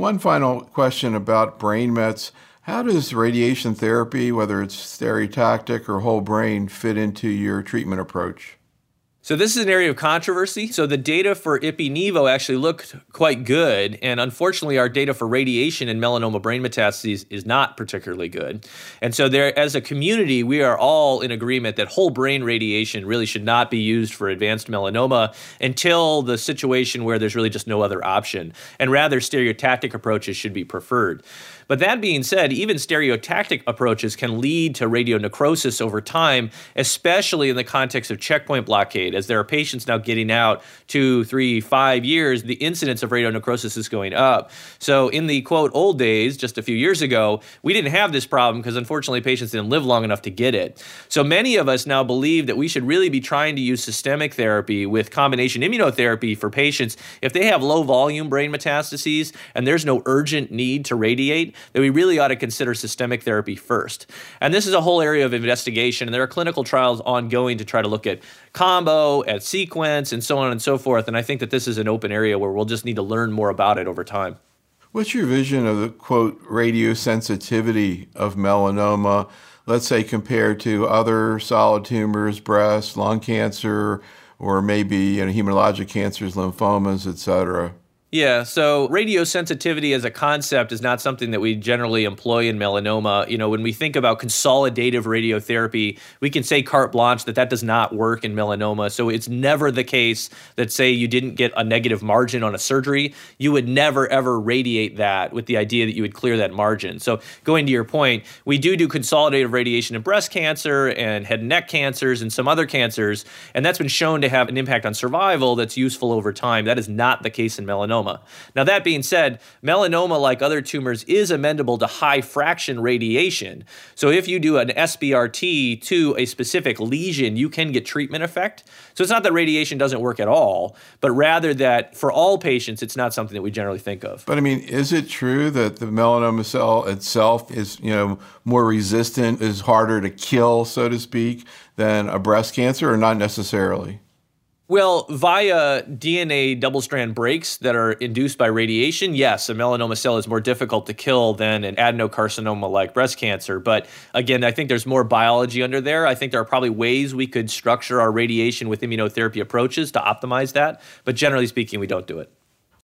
one final question about brain mets. How does radiation therapy, whether it's stereotactic or whole brain, fit into your treatment approach? So this is an area of controversy. So the data for Ipi-Nivo actually looked quite good. And unfortunately, our data for radiation and melanoma brain metastases is not particularly good. And so there, as a community, we are all in agreement that whole brain radiation really should not be used for advanced melanoma until the situation where there's really just no other option. And rather, stereotactic approaches should be preferred. But that being said, even stereotactic approaches can lead to radionecrosis over time, especially in the context of checkpoint blockade. As there are patients now getting out 2, 3, 5 years, the incidence of radionecrosis is going up. So in the, quote, old days, just a few years ago, we didn't have this problem because unfortunately patients didn't live long enough to get it. So many of us now believe that we should really be trying to use systemic therapy with combination immunotherapy for patients if they have low volume brain metastases and there's no urgent need to radiate, that we really ought to consider systemic therapy first. And this is a whole area of investigation, and there are clinical trials ongoing to try to look at combo, at sequence, and so on and so forth. And I think that this is an open area where we'll just need to learn more about it over time. What's your vision of the, quote, radiosensitivity of melanoma, let's say compared to other solid tumors, breast, lung cancer, or maybe hematologic cancers, lymphomas, et cetera? Yeah, so radiosensitivity as a concept is not something that we generally employ in melanoma. When we think about consolidative radiotherapy, we can say carte blanche that does not work in melanoma. So it's never the case that, say, you didn't get a negative margin on a surgery, you would never, ever radiate that with the idea that you would clear that margin. So going to your point, we do consolidative radiation in breast cancer and head and neck cancers and some other cancers, and that's been shown to have an impact on survival that's useful over time. That is not the case in melanoma. Now, that being said, melanoma, like other tumors, is amenable to high fraction radiation. So if you do an SBRT to a specific lesion, you can get treatment effect. So it's not that radiation doesn't work at all, but rather that for all patients, it's not something that we generally think of. But is it true that the melanoma cell itself is, more resistant, is harder to kill, so to speak, than a breast cancer, or not necessarily? Well, via DNA double-strand breaks that are induced by radiation, yes, a melanoma cell is more difficult to kill than an adenocarcinoma like breast cancer. But again, I think there's more biology under there. I think there are probably ways we could structure our radiation with immunotherapy approaches to optimize that. But generally speaking, we don't do it.